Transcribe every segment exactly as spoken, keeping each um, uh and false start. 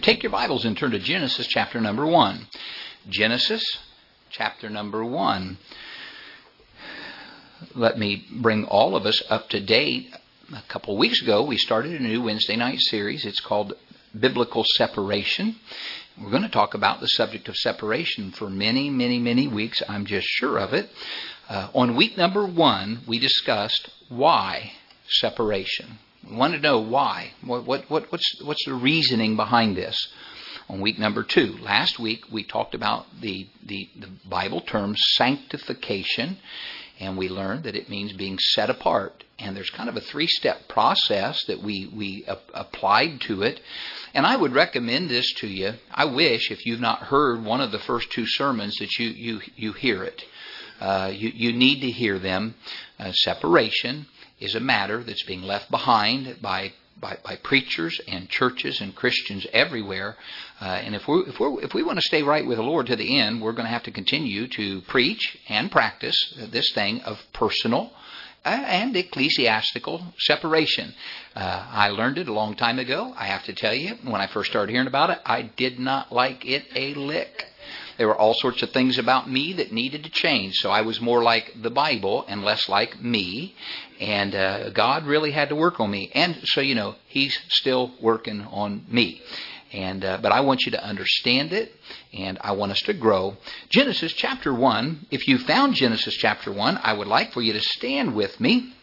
Take your Bibles and turn to Genesis chapter number one. Genesis chapter number one. Let me bring all of us up to date. A couple of weeks ago, we started a new Wednesday night series. It's called Biblical Separation. We're going to talk about the subject of separation for many, many, many weeks. I'm just sure of it. Uh, on week number one, we discussed why separation. We want to know why. What, what, what, what's, what's the reasoning behind this? On week number two, last week we talked about the, the, the Bible term sanctification, and we learned that it means being set apart. And there's kind of a three-step process that we, we uh, applied to it. And I would recommend this to you. I wish, if you've not heard one of the first two sermons, that you, you, you hear it. Uh, you, you need to hear them. Uh, separation is a matter that's being left behind by by, by preachers and churches and Christians everywhere. Uh, and if we if we if we want to stay right with the Lord to the end, we're going to have to continue to preach and practice this thing of personal and ecclesiastical separation. Uh, I learned it a long time ago. I have to tell you, when I first started hearing about it, I did not like it a lick. There were all sorts of things about me that needed to change. So I was more like the Bible and less like me. And uh, God really had to work on me. And so, you know, He's still working on me. And uh, but I want you to understand it, and I want us to grow. Genesis chapter one, if you found Genesis chapter one, I would like for you to stand with me.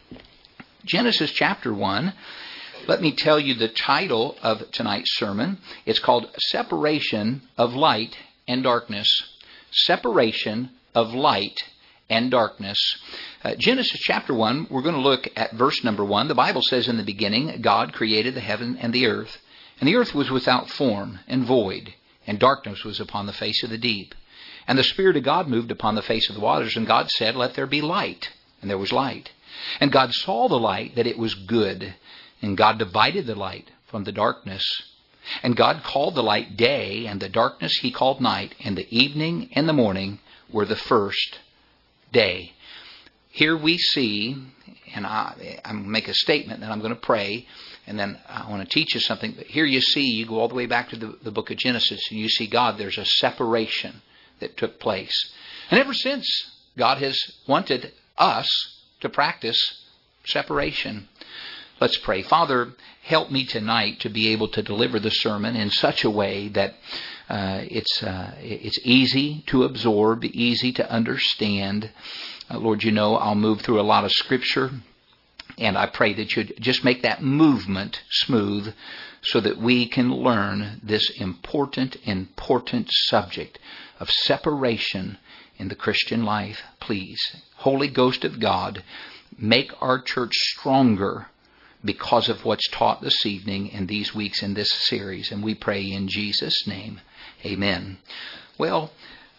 Genesis chapter one. Let me tell you the title of tonight's sermon. It's called Separation of Light and Darkness. Separation of Light and Darkness. Uh, Genesis chapter one, we're going to look at verse number one. The Bible says, in the beginning, God created the heaven and the earth. And the earth was without form and void, and darkness was upon the face of the deep. And the Spirit of God moved upon the face of the waters, and God said, let there be light. And there was light. And God saw the light, that it was good. And God divided the light from the darkness. And God called the light day, and the darkness He called night, and the evening and the morning were the first day. Here we see, and I, I'm going to make a statement, and I'm going to pray, and then I want to teach you something. But here you see, you go all the way back to the, the book of Genesis, and you see God, there's a separation that took place. And ever since, God has wanted us to practice separation. Let's pray. Father, help me tonight to be able to deliver the sermon in such a way that uh, it's uh, it's easy to absorb, easy to understand. Uh, Lord, you know I'll move through a lot of Scripture, and I pray that you'd just make that movement smooth so that we can learn this important, important subject of separation in the Christian life. Please, Holy Ghost of God, make our church stronger because of what's taught this evening and these weeks in this series. And we pray in Jesus' name. Amen. Well,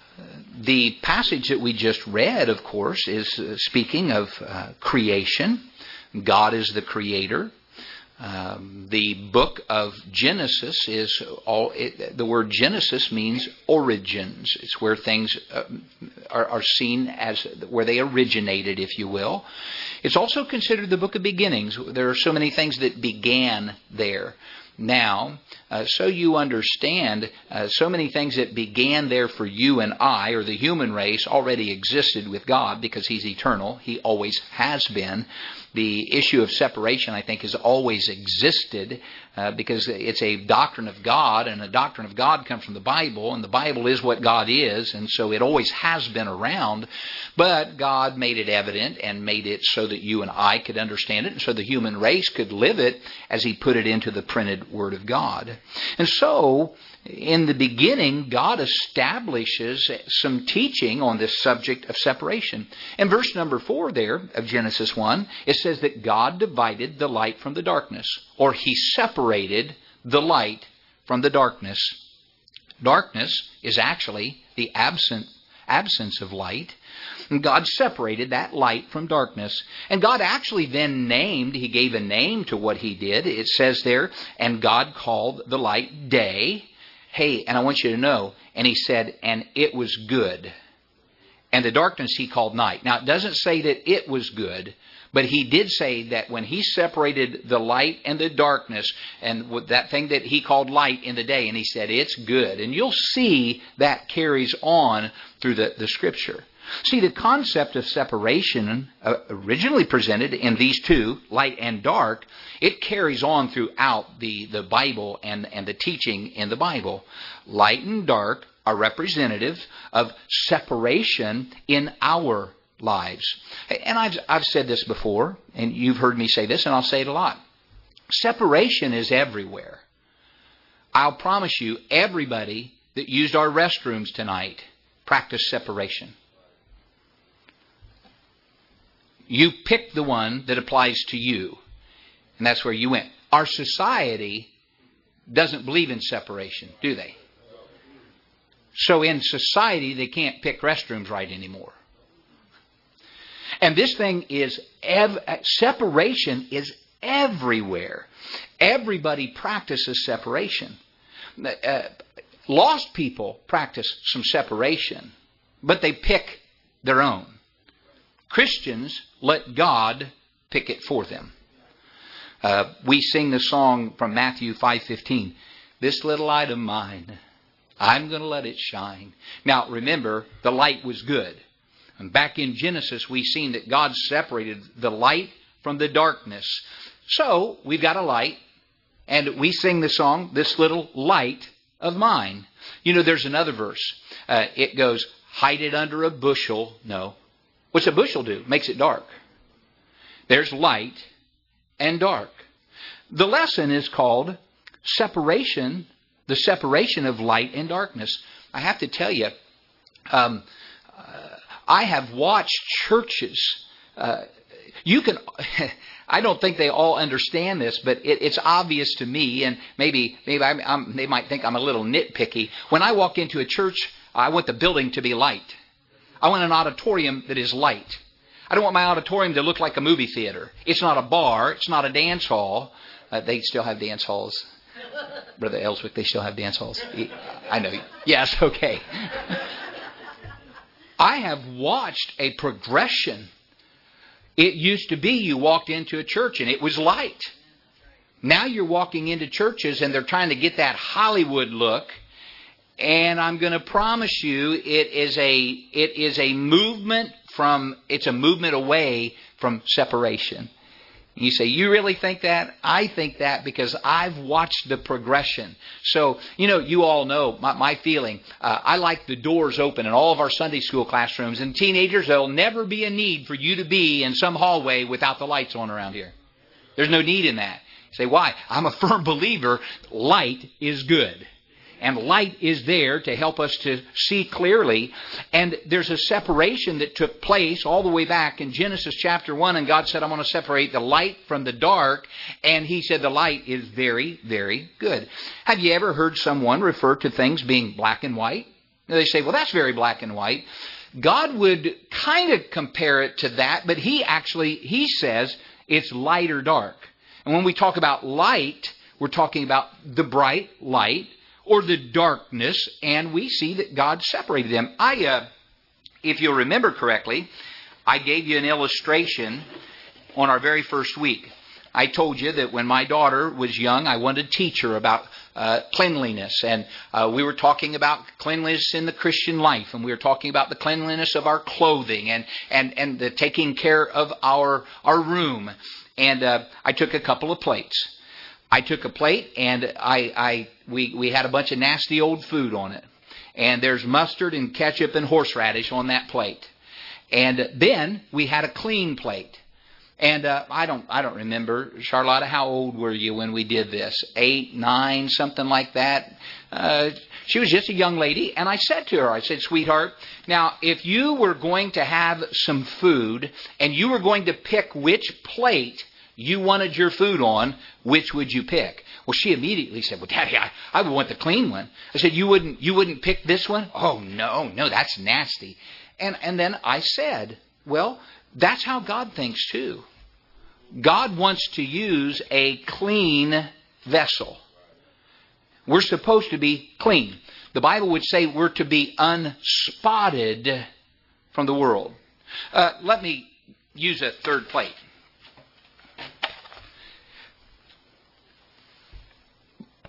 the passage that we just read, of course, is speaking of uh, creation. God is the creator. Um, the book of Genesis is all. It, the word Genesis means origins. It's where things uh, are, are seen as where they originated, if you will. It's also considered the book of beginnings. There are so many things that began there. Now, uh, so you understand, uh, so many things that began there for you and I, or the human race, already existed with God because He's eternal. He always has been. The issue of separation, I think, has always existed uh, because it's a doctrine of God, and a doctrine of God comes from the Bible, and the Bible is what God is, and so it always has been around. But God made it evident and made it so that you and I could understand it, and so the human race could live it as He put it into the printed Word of God. And so, in the beginning, God establishes some teaching on this subject of separation. In verse number four there of Genesis one, it says that God divided the light from the darkness, or He separated the light from the darkness. Darkness is actually the absent, absence of light. And God separated that light from darkness. And God actually then named, He gave a name to what He did. It says there, and God called the light day. Hey, and I want you to know, and He said, and it was good. And the darkness He called night. Now, it doesn't say that it was good, But he did say that when he separated the light and the darkness, and with that thing that he called light in the day, and he said, it's good. And you'll see that carries on through the, the Scripture. See, the concept of separation, uh, originally presented in these two, light and dark, it carries on throughout the, the Bible and, and the teaching in the Bible. Light and dark are representative of separation in our lives. And I've, I've said this before, and you've heard me say this, and I'll say it a lot. Separation is everywhere. I'll promise you, everybody that used our restrooms tonight practiced separation. You pick the one that applies to you, and that's where you went. Our society doesn't believe in separation, do they? So in society, they can't pick restrooms right anymore. And this thing is, ev- separation is everywhere. Everybody practices separation. Uh, lost people practice some separation, but they pick their own. Christians let God pick it for them. Uh, we sing the song from Matthew five fifteen. This little light of mine, I'm going to let it shine. Now remember, the light was good. And back in Genesis, we've seen that God separated the light from the darkness. So we've got a light, and we sing the song, this little light of mine. You know, there's another verse. Uh, it goes, hide it under a bushel. No. What's a bushel do? Makes it dark. There's light and dark. The lesson is called separation, the separation of light and darkness. I have to tell you, um, uh, I have watched churches. Uh, you can, I don't think they all understand this, but it, it's obvious to me, and maybe maybe I'm, I'm, they might think I'm a little nitpicky. When I walk into a church, I want the building to be light. I want an auditorium that is light. I don't want my auditorium to look like a movie theater. It's not a bar. It's not a dance hall. Uh, they still have dance halls. Brother Ellswick, they still have dance halls. I know. Yes, okay. I have watched a progression. It used to be you walked into a church and it was light. Now you're walking into churches and they're trying to get that Hollywood look. And I'm going to promise you, it is a it is a movement from it's a movement away from separation. And you say, you really think that? I think that because I've watched the progression. So, you know, you all know my, my feeling. Uh, I like the doors open in all of our Sunday school classrooms. And teenagers, there'll never be a need for you to be in some hallway without the lights on around here. There's no need in that. You say, why? I'm a firm believer light is good. And light is there to help us to see clearly. And there's a separation that took place all the way back in Genesis chapter one. And God said, I'm going to separate the light from the dark. And He said the light is very, very good. Have you ever heard someone refer to things being black and white? They say, well, that's very black and white. God would kind of compare it to that. But He actually, He says it's light or dark. And when we talk about light, we're talking about the bright light or the darkness, and we see that God separated them. I, uh, if you'll remember correctly, I gave you an illustration on our very first week. I told you that when my daughter was young, I wanted to teach her about uh, cleanliness, and uh, we were talking about cleanliness in the Christian life, and we were talking about the cleanliness of our clothing, and and and the taking care of our our room. And uh, I took a couple of plates. I took a plate and I, I we, we had a bunch of nasty old food on it. And there's mustard and ketchup and horseradish on that plate. And then we had a clean plate. And uh, I don't I don't remember, Charlotta, how old were you when we did this? Eight, nine, something like that. Uh, she was just a young lady. And I said to her, I said, sweetheart, now if you were going to have some food and you were going to pick which plate you wanted your food on, which would you pick? Well, she immediately said, well, Daddy, I, I would want the clean one. I said, you wouldn't you wouldn't pick this one? Oh, no, no, that's nasty. And and then I said, well, that's how God thinks too. God wants to use a clean vessel. We're supposed to be clean. The Bible would say we're to be unspotted from the world. Uh, let me use a third plate.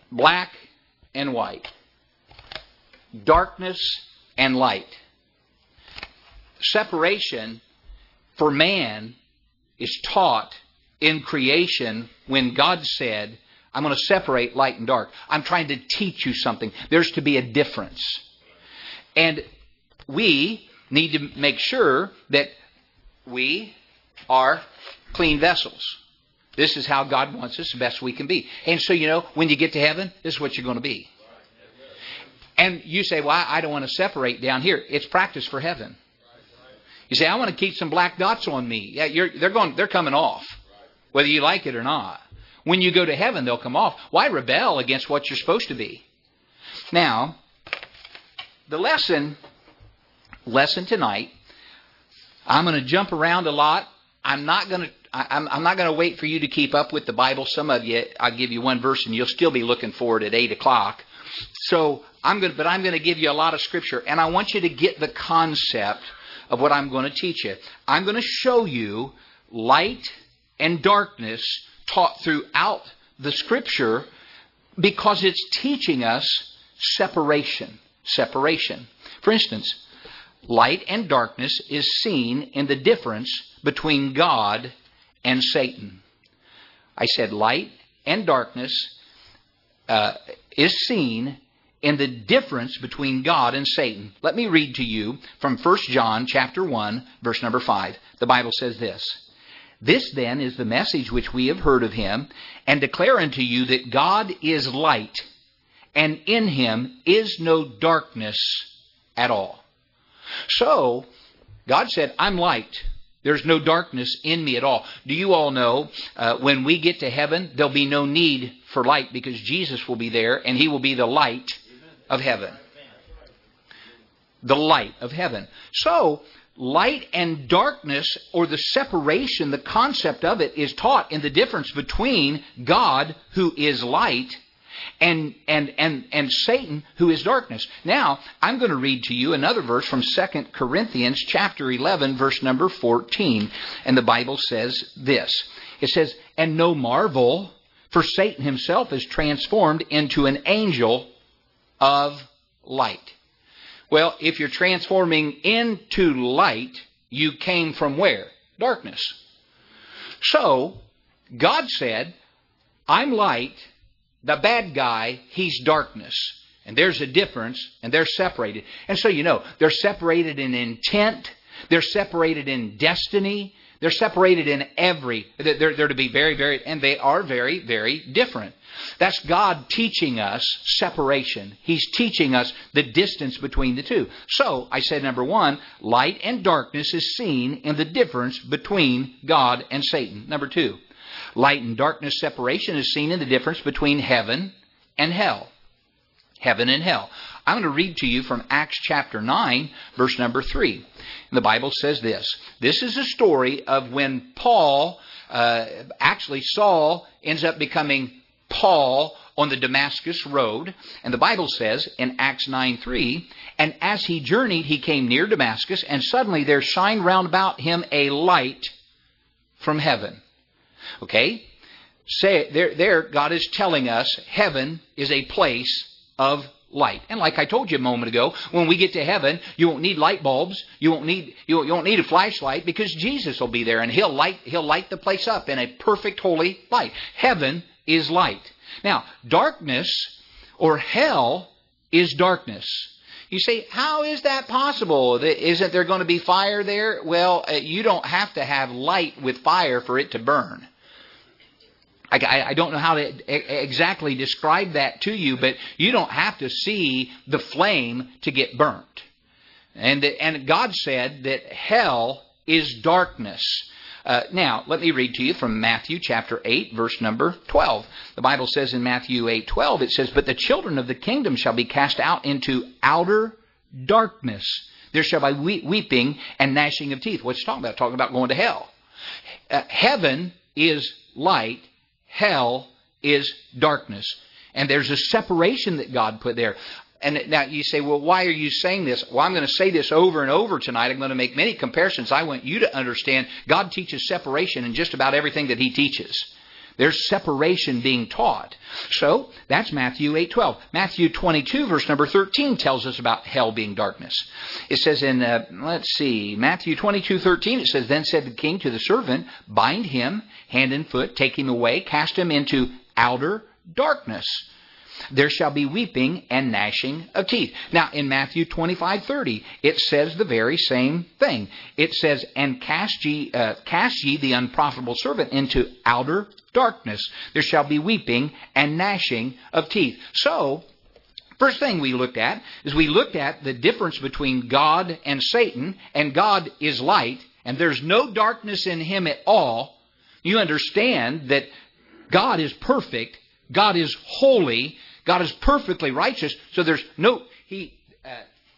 black and white, darkness and light. Separation for man is taught in creation when God said, I'm going to separate light and dark. I'm trying to teach you something. There's to be a difference. And we need to make sure that we are clean vessels. This is how God wants us the best we can be. And so, you know, when you get to heaven, this is what you're going to be. And you say, well, I don't want to separate down here. It's practice for heaven. You say, I want to keep some black dots on me. Yeah, you're, they're going, they're coming off, whether you like it or not. When you go to heaven, they'll come off. Why rebel against what you're supposed to be? Now, the lesson, lesson tonight, I'm going to jump around a lot. I'm not going to. I'm, I'm not going to wait for you to keep up with the Bible. Some of you, I'll give you one verse, and you'll still be looking for it at eight o'clock. So I'm going, to, but I'm going to give you a lot of scripture, and I want you to get the concept of what I'm going to teach you. I'm going to show you light and darkness taught throughout the Scripture because it's teaching us separation. Separation. For instance, light and darkness is seen in the difference between God and Satan. I said light and darkness uh, is seen in the difference between God and Satan. Let me read to you from First John chapter one, verse number five. The Bible says this. This then is the message which we have heard of him, and declare unto you that God is light, and in him is no darkness at all. So, God said, I'm light. There's no darkness in me at all. Do you all know, uh, when we get to heaven, there'll be no need for light because Jesus will be there, and he will be the light of heaven. The light of heaven. So, light and darkness, or the separation, the concept of it is taught in the difference between God, who is light, and and and and Satan, who is darkness. Now, I'm going to read to you another verse from Second Corinthians chapter eleven, verse number fourteen. And the Bible says this. It says, and no marvel, for Satan himself is transformed into an angel of light. Well, if you're transforming into light, you came from where? Darkness. So, God said, I'm light. The bad guy, he's darkness. And there's a difference, and they're separated. And so, you know, they're separated in intent. They're separated in destiny. They're separated in every... They're, they're to be very, very... And they are very, very different. That's God teaching us separation. He's teaching us the distance between the two. So, I said number one, light and darkness is seen in the difference between God and Satan. Number two, light and darkness separation is seen in the difference between heaven and hell. Heaven and hell. I'm going to read to you from Acts chapter nine, verse number three. And the Bible says this. This is a story of when Paul, uh, actually Saul, ends up becoming Paul on the Damascus road. And the Bible says in Acts nine three, and as he journeyed, he came near Damascus, and suddenly there shined round about him a light from heaven. Okay? Say, there, there, God is telling us heaven is a place of light. And like I told you a moment ago, when we get to heaven, you won't need light bulbs. You won't need you won't, you won't need a flashlight because Jesus will be there, and He'll light He'll light the place up in a perfect holy light. Heaven is light. Now, darkness or hell is darkness. You say, how is that possible? Isn't there going to be fire there? Well, you don't have to have light with fire for it to burn. I, I don't know how to exactly describe that to you, but you don't have to see the flame to get burnt. And, and God said that hell is darkness. Uh, now, let me read to you from Matthew chapter eight, verse number twelve. The Bible says in Matthew eight twelve, it says, but the children of the kingdom shall be cast out into outer darkness. There shall be weeping and gnashing of teeth. What's it talking about? It's talking about going to hell. Uh, heaven is light. Hell is darkness. And there's a separation that God put there. And now you say, well, why are you saying this? Well, I'm going to say this over and over tonight. I'm going to make many comparisons. I want you to understand God teaches separation in just about everything that He teaches. There's separation being taught. So that's Matthew eight twelve. Matthew twenty-two, verse number thirteen, tells us about hell being darkness. It says in, uh, let's see, Matthew twenty-two thirteen, it says, Then said the king to the servant, Bind him hand and foot, take him away, cast him into outer darkness. There shall be weeping and gnashing of teeth. Now, in Matthew twenty-five thirty, it says the very same thing. It says, And cast ye, uh, cast ye the unprofitable servant into outer darkness. There shall be weeping and gnashing of teeth. So, first thing we looked at is we looked at the difference between God and Satan, and God is light, and there's no darkness in him at all. You understand that God is perfect, God is holy, God is perfectly righteous, so there's no... He. Uh,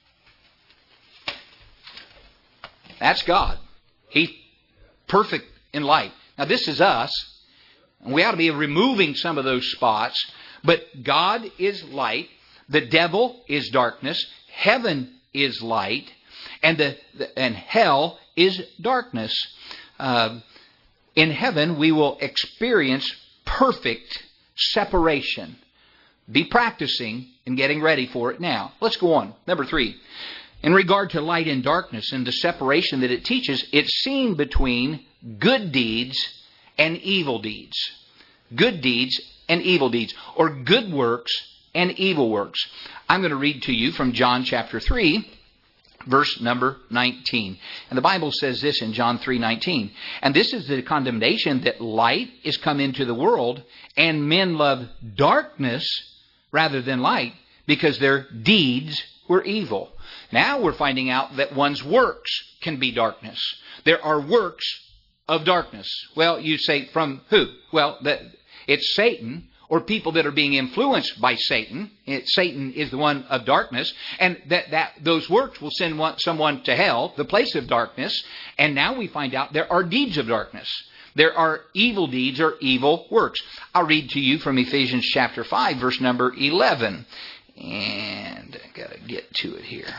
that's God. He's perfect in light. Now this is us, and we ought to be removing some of those spots, but God is light, the devil is darkness, heaven is light, and the, the and hell is darkness. Uh, in heaven we will experience perfect separation. Be practicing and getting ready for it now. Let's go on. Number three. In regard to light and darkness and the separation that it teaches, it's seen between good deeds and evil deeds. Good deeds and evil deeds. Or good works and evil works. I'm going to read to you from John chapter three, verse number nineteen. And the Bible says this in John three nineteen. And this is the condemnation, that light is come into the world, and men love darkness rather than light, because their deeds were evil. Now we're finding out that one's works can be darkness. There are works of darkness. Well, you say, from who? Well, that it's Satan, or people that are being influenced by Satan. It, Satan is the one of darkness, and that, that those works will send one, someone to hell, the place of darkness. And now we find out there are deeds of darkness. There are evil deeds or evil works. I'll read to you from Ephesians chapter five, verse number eleven. And I've got to get to it here.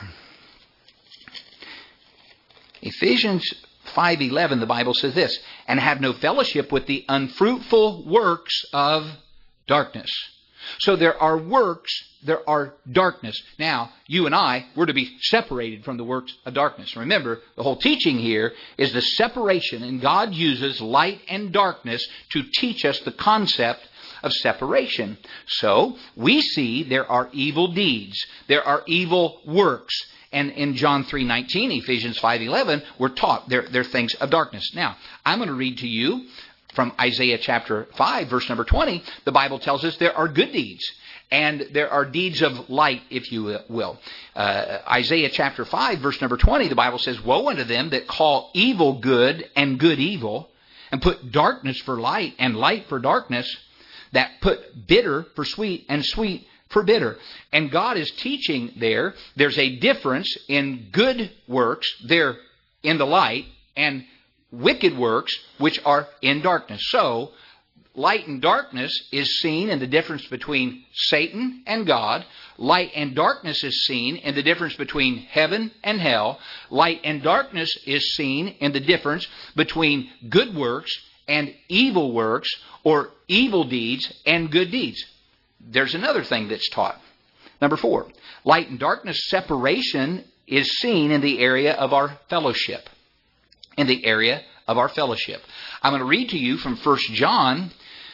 Ephesians five eleven, the Bible says this, And have no fellowship with the unfruitful works of darkness. So there are works, there are darkness. Now, you and I, we're to be separated from the works of darkness. Remember, the whole teaching here is the separation, and God uses light and darkness to teach us the concept of separation. So, we see there are evil deeds, there are evil works. And in John three nineteen, Ephesians five eleven, we're taught they're, they're things of darkness. Now, I'm going to read to you from Isaiah chapter five, verse number twenty. The Bible tells us there are good deeds, and there are deeds of light, if you will. Uh, Isaiah chapter five, verse number twenty, the Bible says, Woe unto them that call evil good and good evil, and put darkness for light and light for darkness, that put bitter for sweet and sweet for bitter. And God is teaching there, there's a difference in good works, they're in the light, and wicked works, which are in darkness. So, light and darkness is seen in the difference between Satan and God. Light and darkness is seen in the difference between heaven and hell. Light and darkness is seen in the difference between good works and evil works, or evil deeds and good deeds. There's another thing that's taught. Number four, light and darkness separation is seen in the area of our fellowship. In the area of our fellowship. I'm going to read to you from First John,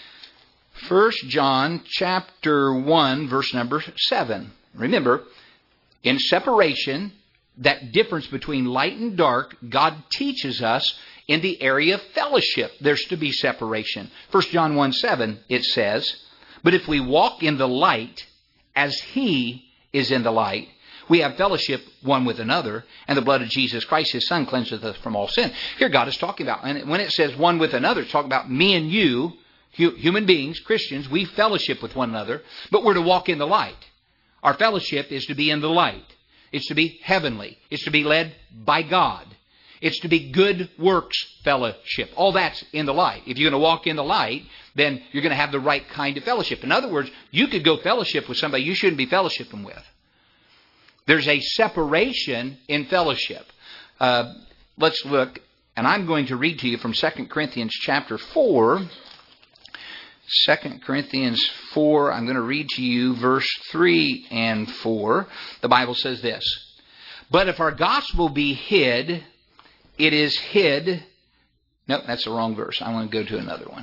First John chapter one, verse number seven. Remember, in separation, that difference between light and dark, God teaches us in the area of fellowship. There's to be separation. First John one seven, it says, But if we walk in the light, as He is in the light, we have fellowship one with another, and the blood of Jesus Christ, His Son, cleanseth us from all sin. Here God is talking about, and when it says one with another, it's talking about me and you, human beings, Christians, we fellowship with one another, but we're to walk in the light. Our fellowship is to be in the light. It's to be heavenly. It's to be led by God. It's to be good works fellowship. All that's in the light. If you're going to walk in the light, then you're going to have the right kind of fellowship. In other words, you could go fellowship with somebody you shouldn't be fellowshipping with. There's a separation in fellowship. Uh, let's look, and I'm going to read to you from Second Corinthians chapter four. Second Corinthians four, I'm going to read to you verse three and four. The Bible says this. But if our gospel be hid, it is hid. No, that's the wrong verse. I want to go to another one.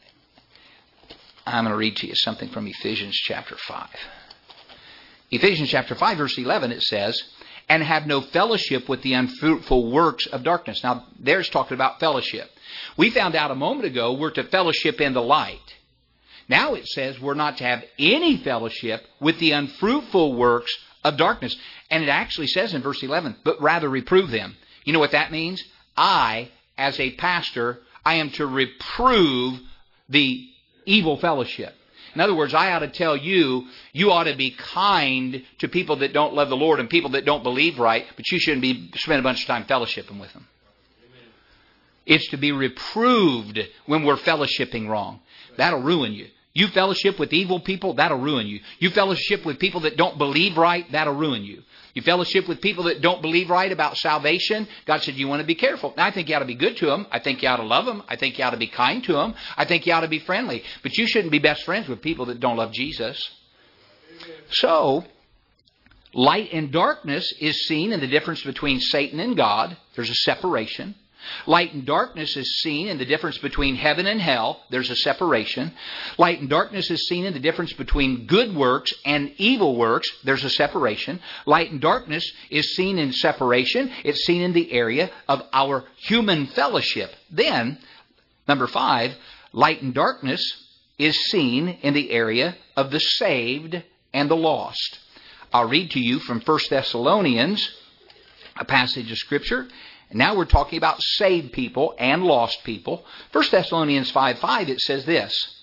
I'm going to read to you something from Ephesians chapter five. Ephesians chapter five, verse eleven, it says, and have no fellowship with the unfruitful works of darkness. Now, there's talking about fellowship. We found out a moment ago we're to fellowship in the light. Now it says we're not to have any fellowship with the unfruitful works of darkness. And it actually says in verse eleven, but rather reprove them. You know what that means? I, as a pastor, I am to reprove the evil fellowship. In other words, I ought to tell you, you ought to be kind to people that don't love the Lord and people that don't believe right, but you shouldn't be spend a bunch of time fellowshipping with them. Amen. It's to be reproved when we're fellowshipping wrong. That'll ruin you. You fellowship with evil people, that'll ruin you. You fellowship with people that don't believe right, that'll ruin you. You fellowship with people that don't believe right about salvation, God said you want to be careful. Now, I think you ought to be good to them. I think you ought to love them. I think you ought to be kind to them. I think you ought to be friendly. But you shouldn't be best friends with people that don't love Jesus. Amen. So, light and darkness is seen in the difference between Satan and God. There's a separation. Light and darkness is seen in the difference between heaven and hell. There's a separation. Light and darkness is seen in the difference between good works and evil works. There's a separation. Light and darkness is seen in separation. It's seen in the area of our human fellowship. Then, number five, light and darkness is seen in the area of the saved and the lost. I'll read to you from First Thessalonians, a passage of Scripture. And now we're talking about saved people and lost people. First Thessalonians five five, it says this.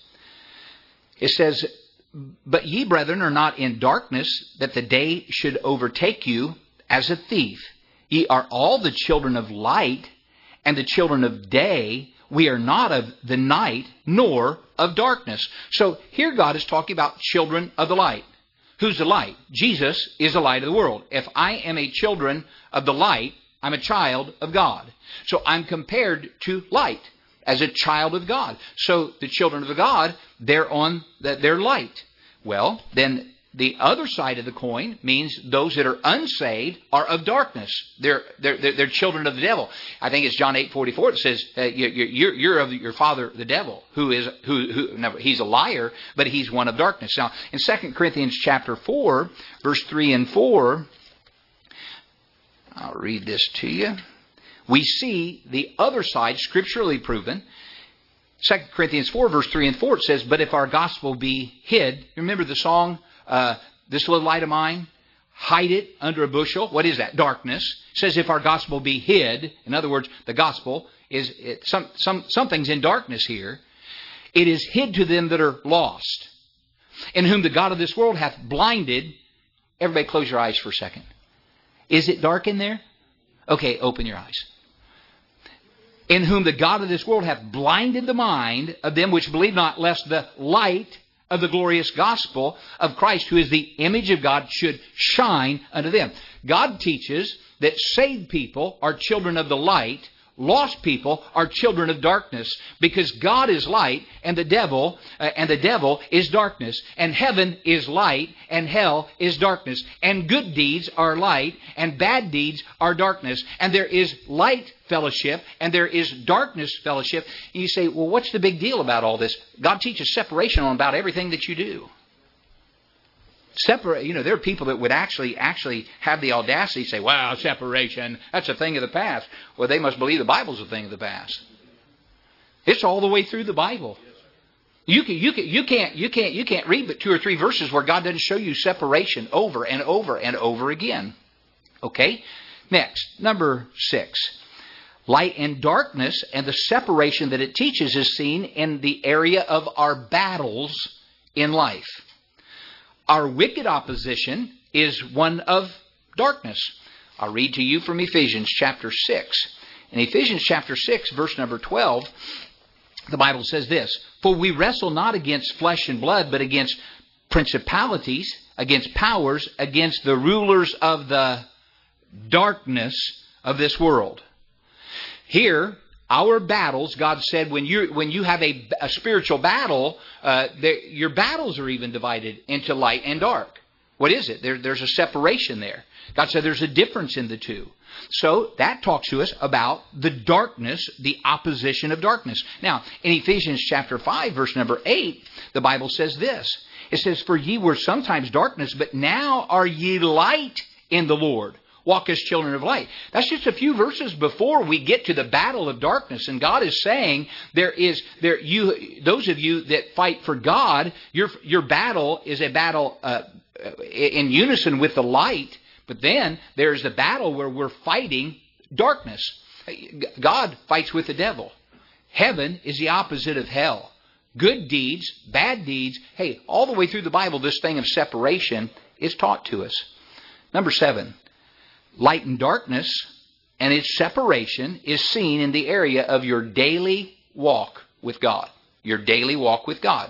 It says, but ye, brethren, are not in darkness, that the day should overtake you as a thief. Ye are all the children of light and the children of day. We are not of the night, nor of darkness. So here God is talking about children of the light. Who's the light? Jesus is the light of the world. If I am a children of the light, I'm a child of God. So I'm compared to light as a child of God. So the children of the God, they're on the, they're light. Well, then the other side of the coin means those that are unsaved are of darkness. They're they're they're, they're children of the devil. I think it's John eight forty-four. It says uh, you're, you're you're of your father the devil, who is who who never he's a liar, but he's one of darkness. Now in Second Corinthians chapter four, verse three and four. I'll read this to you. We see the other side scripturally proven. Second Corinthians four, verse three and four, it says, but if our gospel be hid, remember the song, uh, This Little Light of Mine? Hide it under a bushel. What is that? Darkness. It says if our gospel be hid, in other words, the gospel is, it, some, some, something's in darkness here. It is hid to them that are lost, in whom the God of this world hath blinded. Everybody close your eyes for a second. Is it dark in there? Okay, open your eyes. In whom the God of this world hath blinded the mind of them which believe not, lest the light of the glorious gospel of Christ, who is the image of God, should shine unto them. God teaches that saved people are children of the light. Lost people are children of darkness, because God is light and the devil uh, and the devil is darkness, and heaven is light and hell is darkness, and good deeds are light and bad deeds are darkness, and there is light fellowship and there is darkness fellowship. And you say, well, what's the big deal about all this? God teaches separation on about everything that you do. Separate, you know, there are people that would actually actually have the audacity to say, wow, separation, that's a thing of the past. Well, they must believe the Bible's a thing of the past. It's all the way through the Bible. You can, you can, you can't, you can't, you can't read but two or three verses where God doesn't show you separation over and over and over again. Okay? Next, number six. Light and darkness and the separation that it teaches is seen in the area of our battles in life. Our wicked opposition is one of darkness. I'll read to you from Ephesians chapter six. In Ephesians chapter six, verse number twelve, the Bible says this, for we wrestle not against flesh and blood, but against principalities, against powers, against the rulers of the darkness of this world. Here, our battles, God said, when you when you have a, a spiritual battle, uh, your battles are even divided into light and dark. What is it? There, there's a separation there. God said there's a difference in the two. So that talks to us about the darkness, the opposition of darkness. Now, in Ephesians chapter five, verse number eight, the Bible says this. It says, "For ye were sometimes darkness, but now are ye light in the Lord. Walk as children of light." That's just a few verses before we get to the battle of darkness. And God is saying, there is there you those of you that fight for God, your your battle is a battle uh, in unison with the light. But then there's the battle where we're fighting darkness. God fights with the devil. Heaven is the opposite of hell. Good deeds, bad deeds. Hey, all the way through the Bible, this thing of separation is taught to us. Number seven, light and darkness and its separation is seen in the area of your daily walk with God. Your daily walk with God.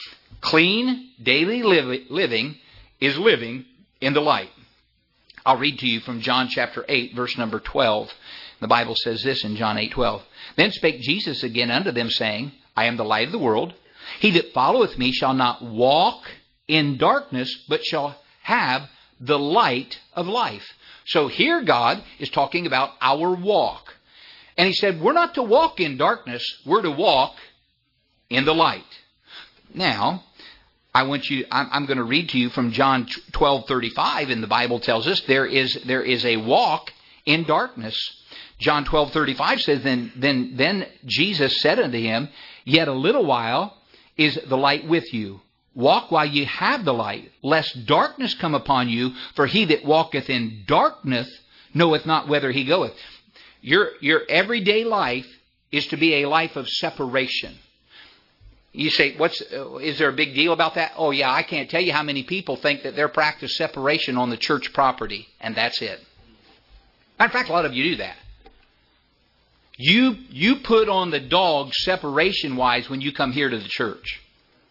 Clean, daily li- living is living in the light. I'll read to you from John chapter eight, verse number twelve. The Bible says this in John eight twelve. "Then spake Jesus again unto them, saying, I am the light of the world. He that followeth me shall not walk in darkness, but shall have the light of life." So here God is talking about our walk. And He said, we're not to walk in darkness, we're to walk in the light. Now, I want you. I'm, I'm going to read to you from John twelve thirty-five, and the Bible tells us there is there is a walk in darkness. John twelve thirty-five says, "Then then then Jesus said unto him, Yet a little while is the light with you. Walk while ye have the light, lest darkness come upon you. For he that walketh in darkness knoweth not whither he goeth." Your your everyday life is to be a life of separation. You say, "What's is there a big deal about that?" Oh yeah, I can't tell you how many people think that they're practice separation on the church property, and that's it. Matter of fact, a lot of you do that. You you put on the dog separation-wise when you come here to the church.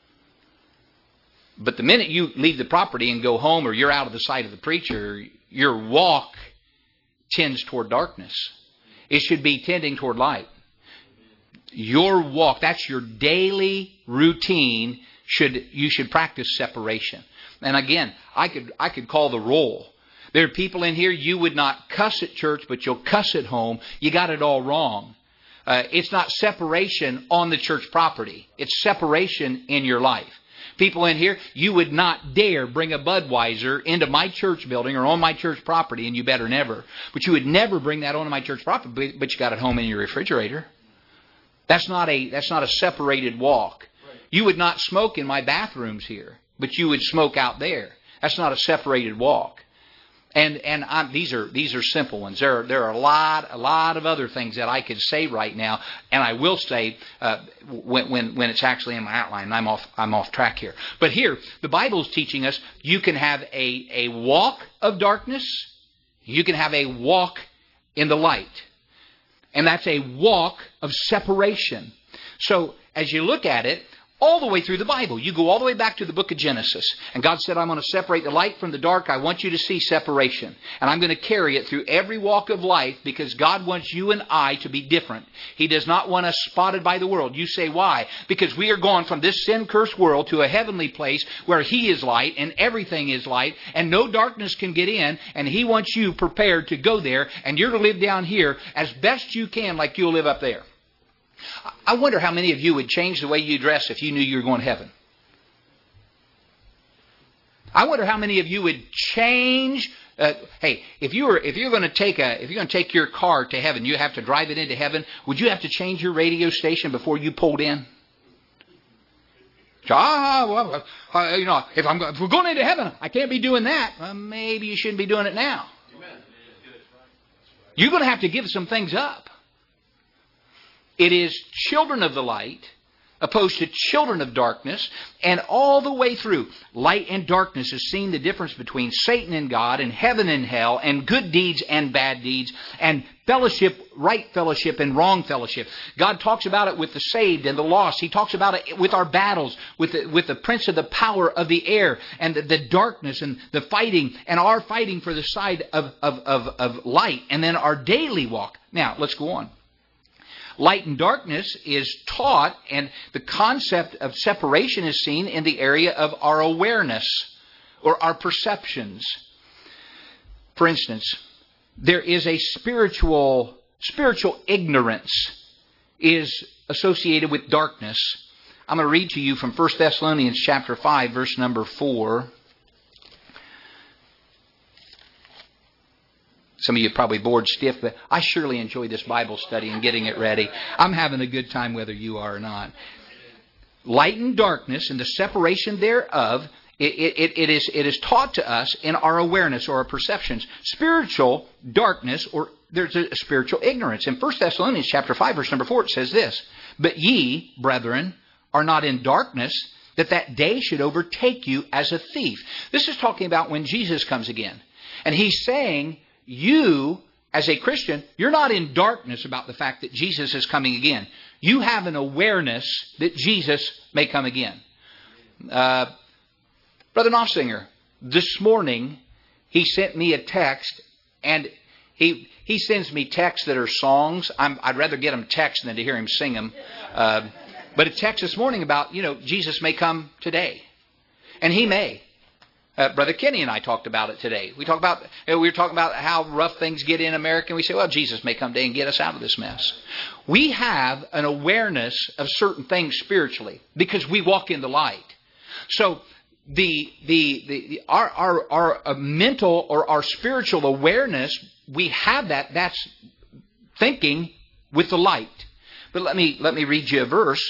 But the minute you leave the property and go home, or you're out of the sight of the preacher, your walk tends toward darkness. It should be tending toward light. Your walk, that's your daily routine, should you should practice separation. And again, I could I could call the roll. There are people in here, you would not cuss at church, but you'll cuss at home. You got it all wrong. Uh, it's not separation on the church property. It's separation in your life. People in here, you would not dare bring a Budweiser into my church building or on my church property, and you better never. But you would never bring that onto my church property, but you got it home in your refrigerator. That's not a that's not a separated walk. You would not smoke in my bathrooms here, but you would smoke out there. That's not a separated walk. And and I'm, these are these are simple ones. There are, there are a lot a lot of other things that I could say right now, and I will say uh, when when when it's actually in my outline. And I'm off I'm off track here. But here the Bible is teaching us you can have a a walk of darkness, you can have a walk in the light. And that's a walk of separation. So as you look at it, all the way through the Bible, you go all the way back to the book of Genesis. And God said, I'm going to separate the light from the dark. I want you to see separation. And I'm going to carry it through every walk of life because God wants you and I to be different. He does not want us spotted by the world. You say, why? Because we are going from this sin-cursed world to a heavenly place where He is light and everything is light and no darkness can get in. And He wants you prepared to go there, and you're to live down here as best you can like you'll live up there. I wonder how many of you would change the way you dress if you knew you were going to heaven. I wonder how many of you would change. Uh, hey, if you were if you're going to take a if you're going to take your car to heaven, you have to drive it into heaven. Would you have to change your radio station before you pulled in? Ah, well, uh, you know, if I'm if we're going into heaven, I can't be doing that. Well, maybe you shouldn't be doing it now. You're going to have to give some things up. It is children of the light opposed to children of darkness. And all the way through, light and darkness is seen the difference between Satan and God and heaven and hell and good deeds and bad deeds and fellowship, right fellowship and wrong fellowship. God talks about it with the saved and the lost. He talks about it with our battles, with the, with the prince of the power of the air and the, the darkness and the fighting and our fighting for the side of, of, of, of light and then our daily walk. Now, let's go on. Light and darkness is taught, and the concept of separation is seen in the area of our awareness or our perceptions. For instance, there is a spiritual spiritual ignorance is associated with darkness. I'm going to read to you from First Thessalonians chapter five, verse number four. Some of you are probably bored stiff, but I surely enjoy this Bible study and getting it ready. I'm having a good time whether you are or not. Light and darkness and the separation thereof, it, it, it, is, it is taught to us in our awareness or our perceptions. Spiritual darkness, or there's a spiritual ignorance. In First Thessalonians chapter five, verse number four, it says this, "But ye, brethren, are not in darkness, that that day should overtake you as a thief." This is talking about when Jesus comes again. And He's saying, you, as a Christian, you're not in darkness about the fact that Jesus is coming again. You have an awareness that Jesus may come again. Uh, Brother Knopfsinger, this morning, he sent me a text, and he he sends me texts that are songs. I'm, I'd rather get him text than to hear him sing them. Uh, but a text this morning about, you know, Jesus may come today. And He may. Uh, Brother Kenny and I talked about it today. We talked about you know, we were talking about how rough things get in America, and we say, well, Jesus may come today and get us out of this mess. We have an awareness of certain things spiritually because we walk in the light. So the the the, the our our our uh, mental or our spiritual awareness, we have that. That's thinking with the light. But let me let me read you a verse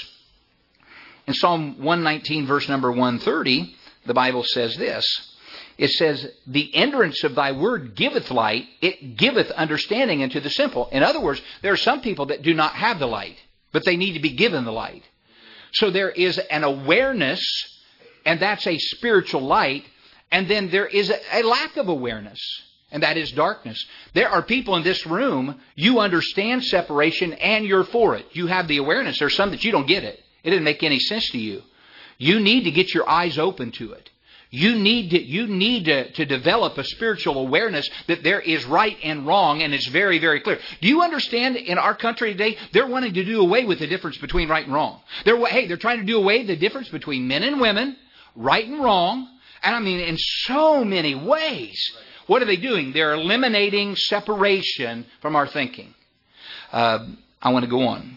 in Psalm one nineteen, verse number one thirty. The Bible says this. It says, "The entrance of thy word giveth light, it giveth understanding unto the simple." In other words, there are some people that do not have the light, but they need to be given the light. So there is an awareness, and that's a spiritual light, and then there is a, a lack of awareness, and that is darkness. There are people in this room, you understand separation and you're for it. You have the awareness. There's some that you don't get it. It didn't make any sense to you. You need to get your eyes open to it. You need to, you need to, to develop a spiritual awareness that there is right and wrong, and it's very, very clear. Do you understand in our country today, they're wanting to do away with the difference between right and wrong. They're, hey, they're trying to do away with the difference between men and women, right and wrong, and I mean in so many ways. What are they doing? They're eliminating separation from our thinking. Uh, I want to go on.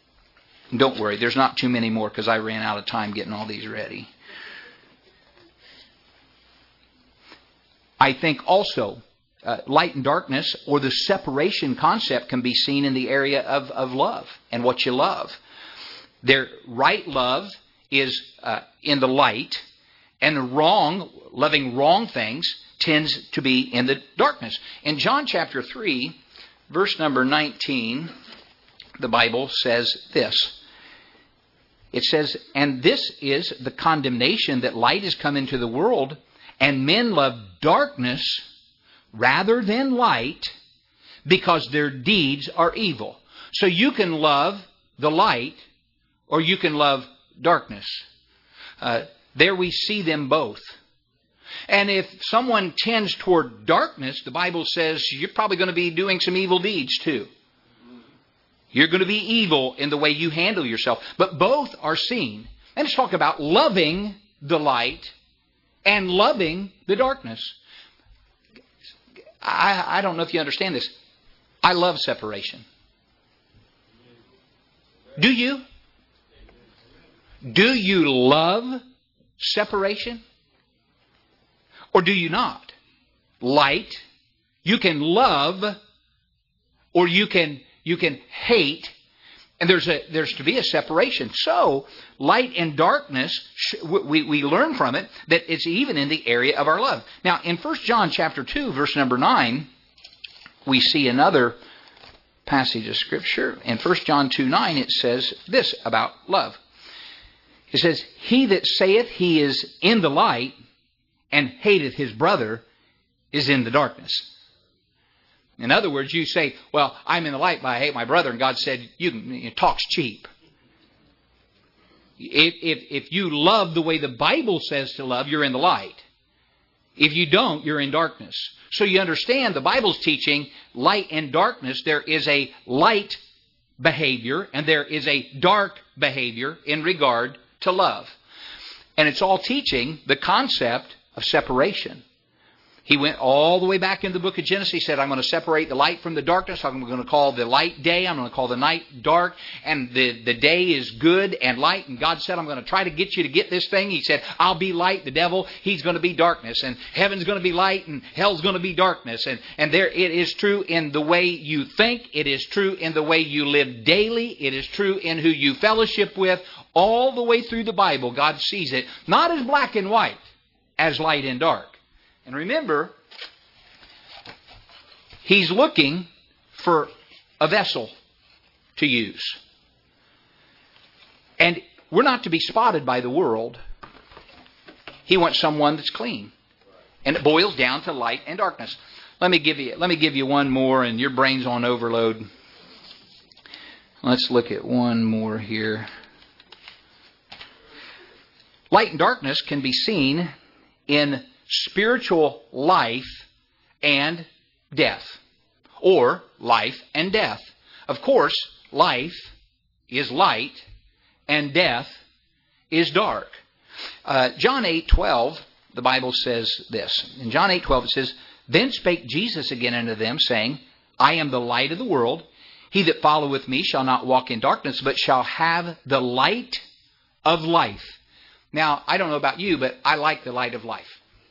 Don't worry, there's not too many more because I ran out of time getting all these ready. I think also uh, light and darkness, or the separation concept, can be seen in the area of, of love and what you love. Their right love is uh, in the light, and wrong, loving wrong things, tends to be in the darkness. In John chapter three, verse number nineteen, the Bible says this. It says, "And this is the condemnation, that light is come into the world, and men love darkness rather than light, because their deeds are evil." So you can love the light, or you can love darkness. Uh, there we see them both. And if someone tends toward darkness, the Bible says you're probably going to be doing some evil deeds too. You're going to be evil in the way you handle yourself. But both are seen. And let's talk about loving the light and loving the darkness. I, I don't know if you understand this. I love separation. Do you? Do you love separation? Or do you not? Light, you can love, or you can you can hate, and there's a there's to be a separation. So light and darkness, we we learn from it that it's even in the area of our love. Now in First John chapter two, verse number nine, we see another passage of Scripture. In First John two nine, it says this about love. It says, "He that saith he is in the light, and hateth his brother, is in the darkness." In other words, you say, well, I'm in the light, but I hate my brother. And God said, you can, you know, talk's cheap. If, if, if you love the way the Bible says to love, you're in the light. If you don't, you're in darkness. So you understand the Bible's teaching light and darkness. There is a light behavior and there is a dark behavior in regard to love. And it's all teaching the concept of separation. He went all the way back in the book of Genesis. He said, I'm going to separate the light from the darkness. I'm going to call the light day. I'm going to call the night dark. And the, the day is good and light. And God said, I'm going to try to get you to get this thing. He said, I'll be light. The devil, he's going to be darkness. And heaven's going to be light and hell's going to be darkness. And, and there it is true in the way you think. It is true in the way you live daily. It is true in who you fellowship with. All the way through the Bible, God sees it not as black and white, as light and dark. And remember, He's looking for a vessel to use. And we're not to be spotted by the world. He wants someone that's clean. And it boils down to light and darkness. Let me give you, let me give you one more, and your brain's on overload. Let's look at one more here. Light and darkness can be seen in spiritual life and death, or life and death. Of course, life is light and death is dark. Uh, John eight twelve, the Bible says this. In John eight twelve it says, Then spake Jesus again unto them, saying, I am the light of the world. He that followeth me shall not walk in darkness, but shall have the light of life. Now, I don't know about you, but I like the light of life.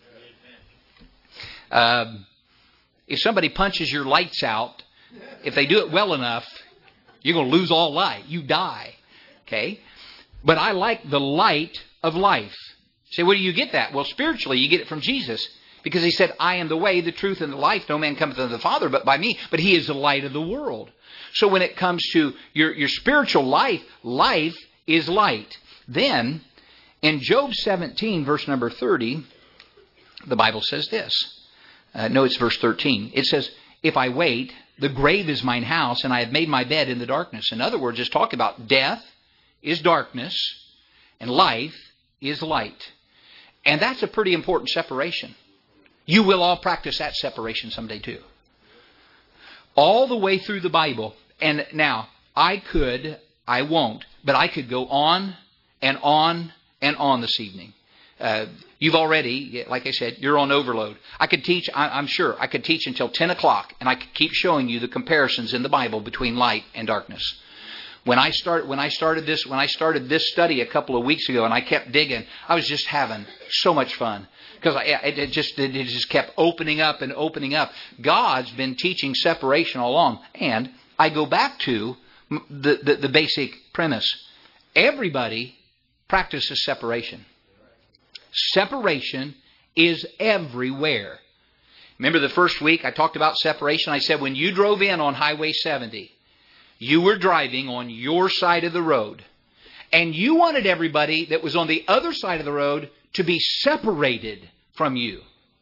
Um, if somebody punches your lights out, if they do it well enough, you're going to lose all light. You die. Okay? But I like the light of life. You say, where do you get that? Well, spiritually, you get it from Jesus. Because He said, I am the way, the truth, and the life. No man cometh unto the Father but by me. But He is the light of the world. So when it comes to your, your spiritual life, life is light. Then, in Job seventeen, verse number thirty, the Bible says this. Uh, no, it's verse thirteen. It says, If I wait, the grave is mine house, and I have made my bed in the darkness. In other words, it's talking about death is darkness, and life is light. And that's a pretty important separation. You will all practice that separation someday too. All the way through the Bible. And now, I could, I won't, but I could go on and on and on this evening. Uh, you've already, like I said, you're on overload. I could teach, I'm sure, I could teach until ten o'clock, and I could keep showing you the comparisons in the Bible between light and darkness. When I start, when I started this, when I started this study a couple of weeks ago, and I kept digging, I was just having so much fun because it, it just, it just kept opening up and opening up. God's been teaching separation all along, and I go back to the the, the basic premise: everybody practices separation. Separation is everywhere. Remember the first week I talked about separation? I said when you drove in on Highway seventy, you were driving on your side of the road. And you wanted everybody that was on the other side of the road to be separated from you.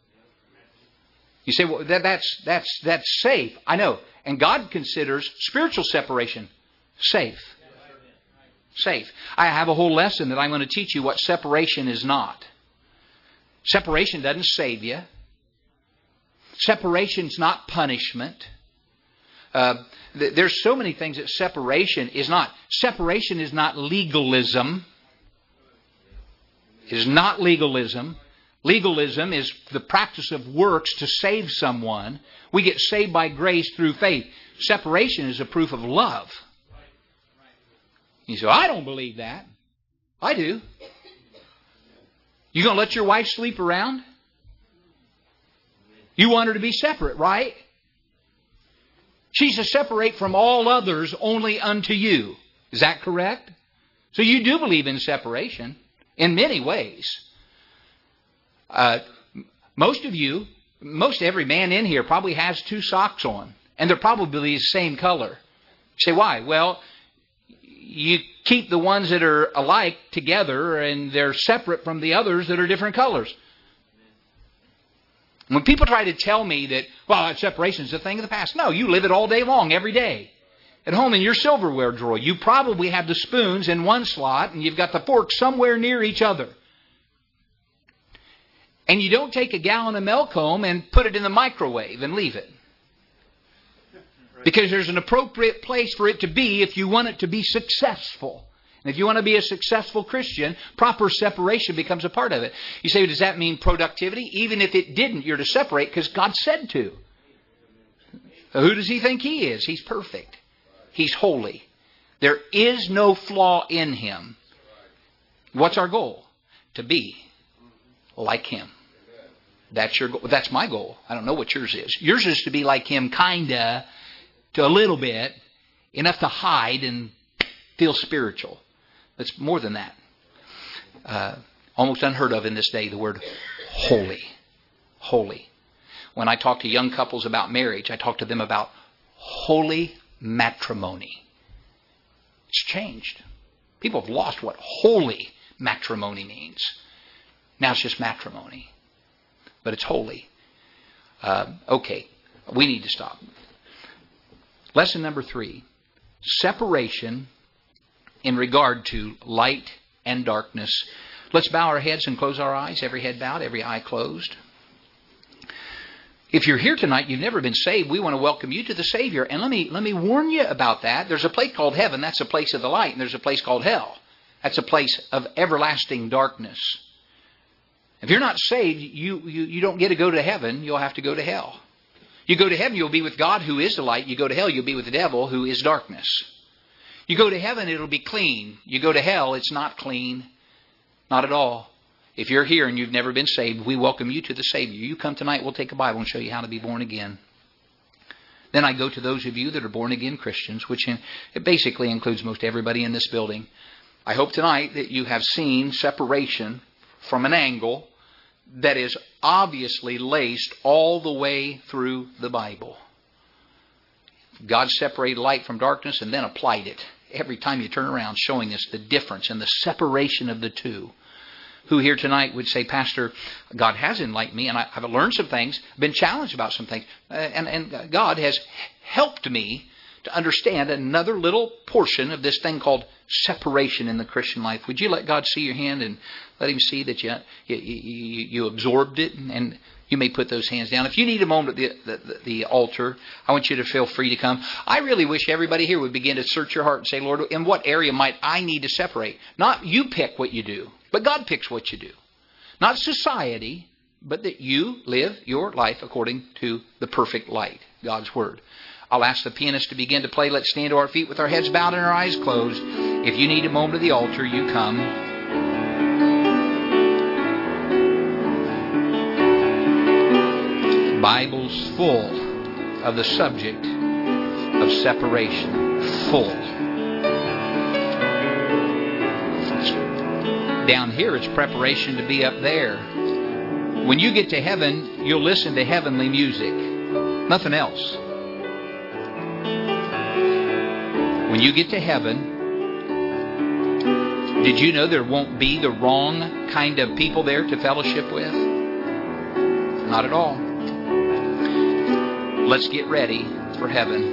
You say, well, that, that's, that's, that's safe. I know. And God considers spiritual separation safe. Safe. I have a whole lesson that I'm going to teach you what separation is not. Separation doesn't save you. Separation's not punishment. Uh, th- there's so many things that separation is not. Separation is not legalism. It is not legalism. Legalism is the practice of works to save someone. We get saved by grace through faith. Separation is a proof of love. You say, I don't believe that. I do. You going to let your wife sleep around? You want her to be separate, right? She's to separate from all others only unto you. Is that correct? So you do believe in separation in many ways. Uh, most of you, most every man in here probably has two socks on. And they're probably the same color. You say, why? Well, you keep the ones that are alike together and they're separate from the others that are different colors. When people try to tell me that, well, separation is a thing of the past. No, you live it all day long, every day. At home in your silverware drawer, you probably have the spoons in one slot and you've got the forks somewhere near each other. And you don't take a gallon of milk home and put it in the microwave and leave it. Because there's an appropriate place for it to be if you want it to be successful. And if you want to be a successful Christian, proper separation becomes a part of it. You say, does that mean productivity? Even if it didn't, you're to separate because God said to. Who does He think He is? He's perfect. He's holy. There is no flaw in Him. What's our goal? To be like Him. That's your goal. That's my goal. I don't know what yours is. Yours is to be like Him, kinda, to a little bit, enough to hide and feel spiritual. It's more than that. Uh, almost unheard of in this day, the word holy. Holy. When I talk to young couples about marriage, I talk to them about holy matrimony. It's changed. People have lost what holy matrimony means. Now it's just matrimony. But it's holy. Uh, okay, we need to stop. Lesson number three. Separation in regard to light and darkness. Let's bow our heads and close our eyes. Every head bowed, every eye closed. If you're here tonight, you've never been saved, we want to welcome you to the Savior. And let me let me warn you about that. There's a place called heaven. That's a place of the light. And there's a place called hell. That's a place of everlasting darkness. If you're not saved, you, you, you don't get to go to heaven. You'll have to go to hell. You go to heaven, you'll be with God, who is the light. You go to hell, you'll be with the devil, who is darkness. You go to heaven, it'll be clean. You go to hell, it's not clean. Not at all. If you're here and you've never been saved, we welcome you to the Savior. You come tonight, we'll take a Bible and show you how to be born again. Then I go to those of you that are born again Christians, which in, it basically includes most everybody in this building. I hope tonight that you have seen separation from an angle that is obviously laced all the way through the Bible. God separated light from darkness and then applied it. Every time you turn around, showing us the difference and the separation of the two. Who here tonight would say, Pastor, God has enlightened me and I, I've learned some things, been challenged about some things, uh, and, and God has helped me to understand another little portion of this thing called separation in the Christian life. Would you let God see your hand and let Him see that you you, you, you absorbed it? And, and you may put those hands down. If you need a moment at the, the, the altar, I want you to feel free to come. I really wish everybody here would begin to search your heart and say, Lord, in what area might I need to separate? Not you pick what you do, but God picks what you do. Not society, but that you live your life according to the perfect light, God's Word. I'll ask the pianist to begin to play. Let's stand to our feet with our heads bowed and our eyes closed. If you need a moment of the altar, you come. Bible's full of the subject of separation. Full. Down here, it's preparation to be up there. When you get to heaven, you'll listen to heavenly music. Nothing else. When you get to heaven, did you know there won't be the wrong kind of people there to fellowship with? Not at all. Let's get ready for heaven.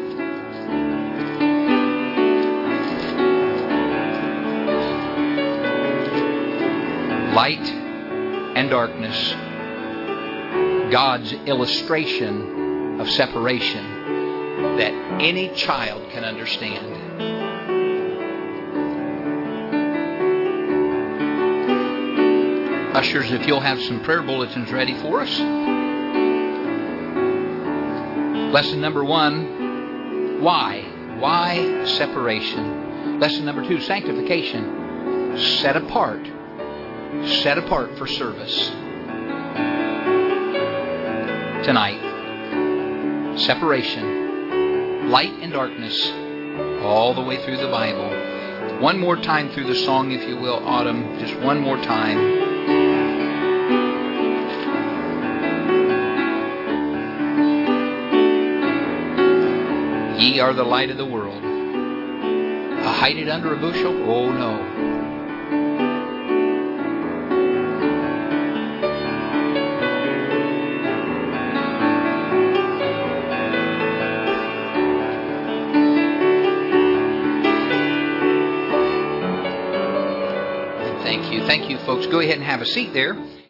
Light and darkness. God's illustration of separation that any child can understand. Ushers, if you'll have some prayer bulletins ready for us. Lesson number one, why? Why separation? Lesson number two, sanctification. Set apart. Set apart for service. Tonight, separation. Light and darkness. All the way through the Bible. One more time through the song, if you will, Autumn. Just one more time. Ye are the light of the world. Hide it under a bushel? Oh no. Thank you. Thank you, folks. Go ahead and have a seat there.